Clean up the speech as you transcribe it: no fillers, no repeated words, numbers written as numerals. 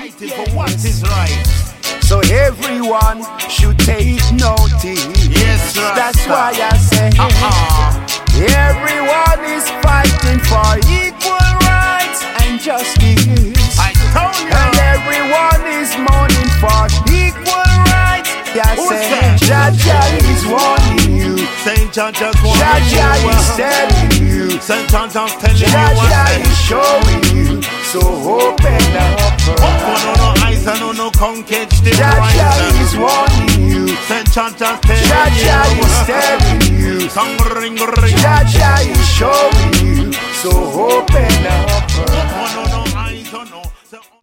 fighting for what is right. So everyone should take notice. Yes, right. That's why I say everyone is fighting for equal rights and justice. I told you. And everyone is mourning for equal rights. Yeah, say Jaja is warning you. Saint John just warning Jaja you. is telling you. Saint John just telling you. Jaja is showing you. So open up. Open no eyes and no come catch the Jaja is warning you. Saint John just telling you. Jaja is telling you. Song ring ring.